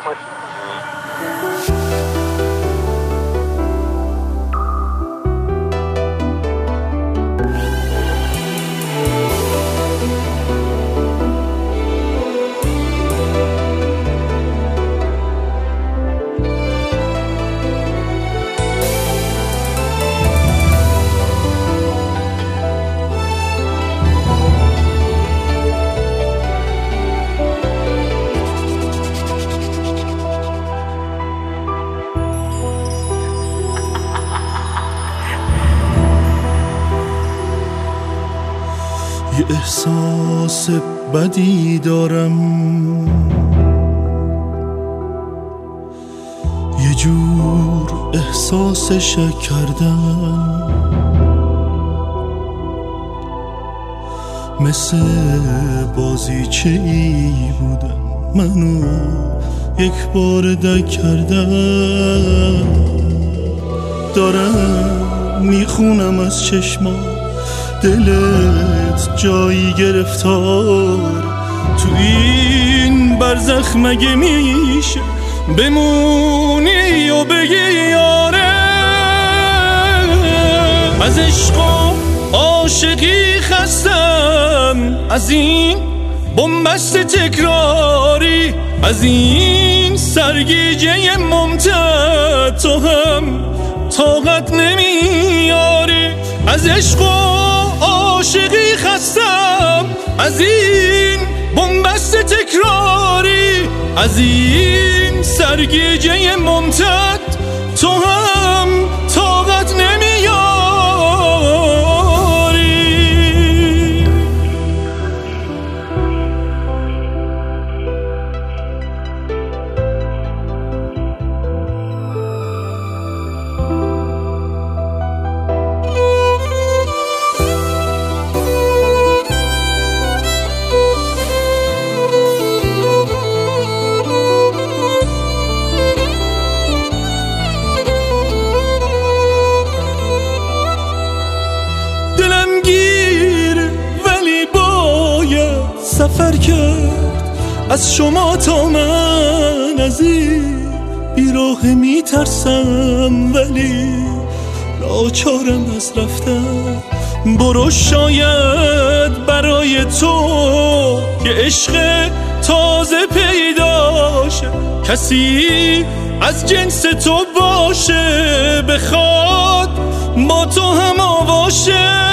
یه احساس بدی دارم، یه جور احساس شک کردم، مثل بازیچه ای بودم منو یک بار دک کردم. دارم میخونم از چشما دلت جایی گرفتار، تو این برزخ مگه میشه بمونی و بگی یاره؟ از عشق و عاشقی خستم، از این بنبست تکراری، از این سرگیجه ممتد تو هم طاقت نمیاری. از عشق و عاشقی خستم، از این بنبست تکراری، از این سرگیجه ممتد تو هم طاقت نمیاری. سفر کرد از شما تا من، از این بیراه میترسم ولی ناچارم از رفتن. برو شاید برای تو یه عشق تازه پیدا شه، کسی از جنس تو باشه بخواد با تو هم آواشه.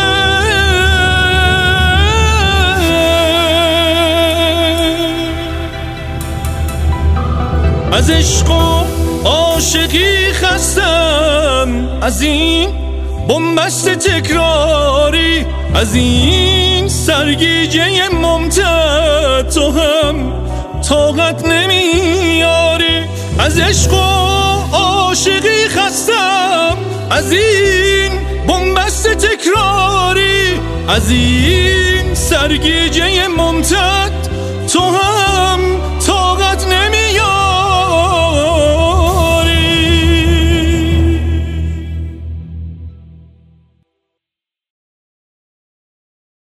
از عشق و عاشقی خستم، از این بنبست تکراری، از این سرگیجه ممتد تو هم طاقت نمیاری. از عشق و عاشقی خستم، از این بنبست تکراری، از این سرگیجه ممتد